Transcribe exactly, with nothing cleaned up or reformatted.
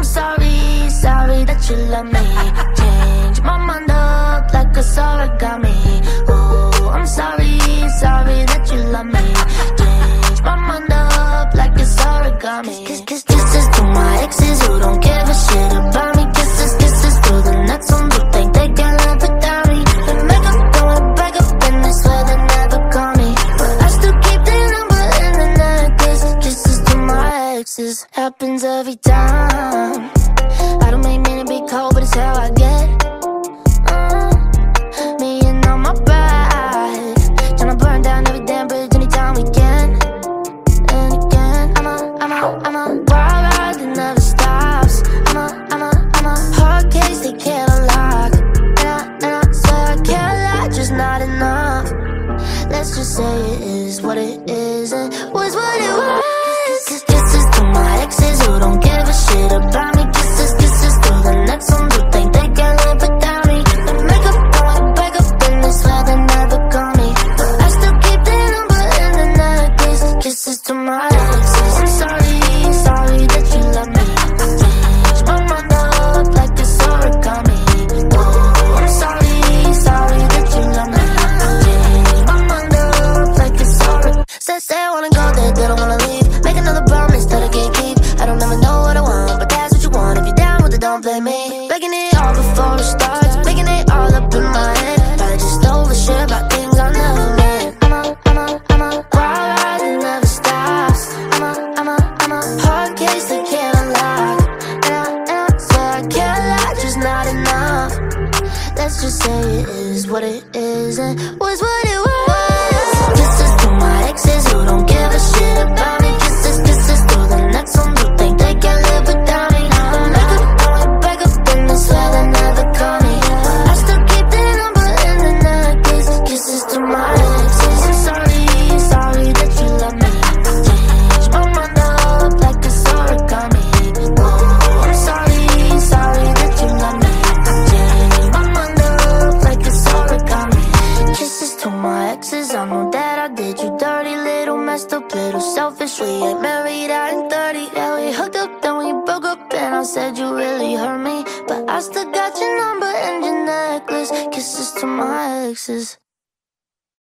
sorry, sorry that you love me. Change my mind up like a origami. Oh, I'm sorry, sorry that you love me. Change my mind up like it's origami. Kiss, kiss, kisses to my exes who don't give a shit about me. Kisses, kisses to the next ones who think they can live without me. They make up, going back up and they swear they never call me, but I still keep their number in the necklace. Kisses to my exes, happens every time. I don't make mean to be cold, but it's how I get. uh, Me and all my pride, tryna burn down every damn bridge anytime we can. And again, I'm a, I'm a, I'm a wild ride that never stops. I'm a, I'm a, I'm a hard case they can't unlock. And I, and I swear I can't lie, just not enough. Let's just say it is what it is and was what it was. Kisses, kisses to my exes who don't give a shit about me. Kisses, kisses to the next ones who think they can live without me. They make up, going back up and they swear they never call me, but I still keep their number in the necklace. Kisses to my exes. I'm sorry, sorry that you love me. Change my mind up like it's origami. Oh, I'm sorry, sorry that you love me. Change my mind up like it's origami. Say, say I wanna go there, they don't wanna leave. Make another promise that I can't keep. I don't ever know what I want, but that's what you want. If you're down with it, don't blame me. Making it all before it starts, making it all up in my head. I just overshare about things I never meant. I'm a, I'm a, I'm a wild ride that never stops. I'm a, I'm a, I'm a hard case they can't unlock. And I, and I swear I can't lie, just not enough. Let's just say it is what it is and was what it was. Kisses to my exes who don't give a shit about me. Kisses, kisses to the next ones who think they can live without me. They make up, going back up and they swear they never call me, but I still keep their number in the necklace. Kisses to my exes. I'm sorry, sorry that you love me. Change my mind up like it's origami. Oh, I'm sorry, sorry that you love me. Change my mind up like it's origami. Kisses to my exes, I know that I did you dirty. Little messed up, little selfish. We ain't married out in thirty. Yeah, we hooked up, then we broke up, and I said you really hurt me, but I still got your number and your necklace. Kisses to my exes.